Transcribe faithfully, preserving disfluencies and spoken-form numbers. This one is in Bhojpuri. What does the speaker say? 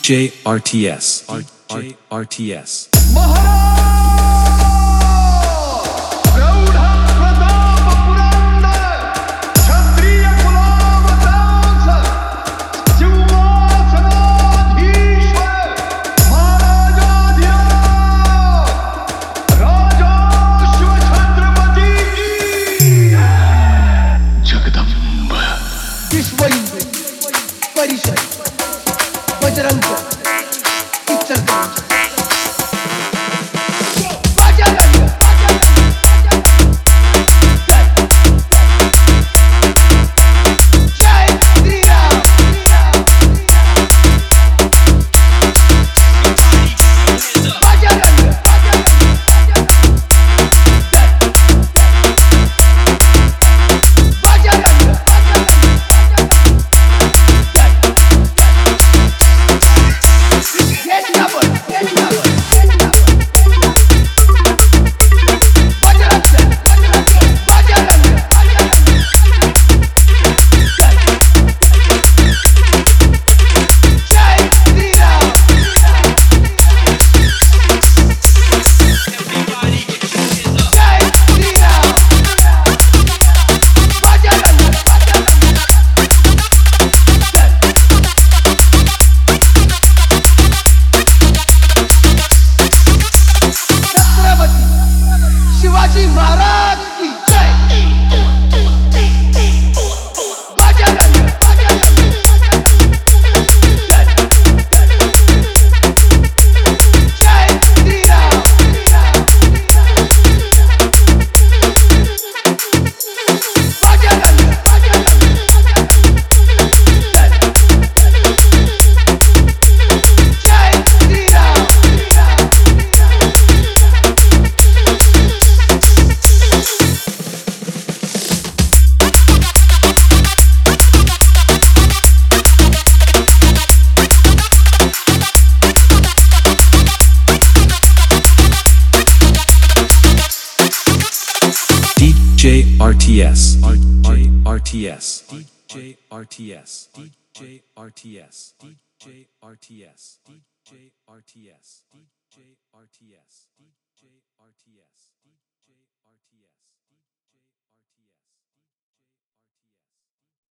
J R T S. R J R T S. परिषद बजरंग इचलकरंजी शिवाजी महाराज की जय। बजरंग जय श्री राम। बजरंग जय Shri Ram. D J R T S. R J R T S. D J R T S. D J R T S. D J R T S. D J R T S. D J R T S. D J R T S.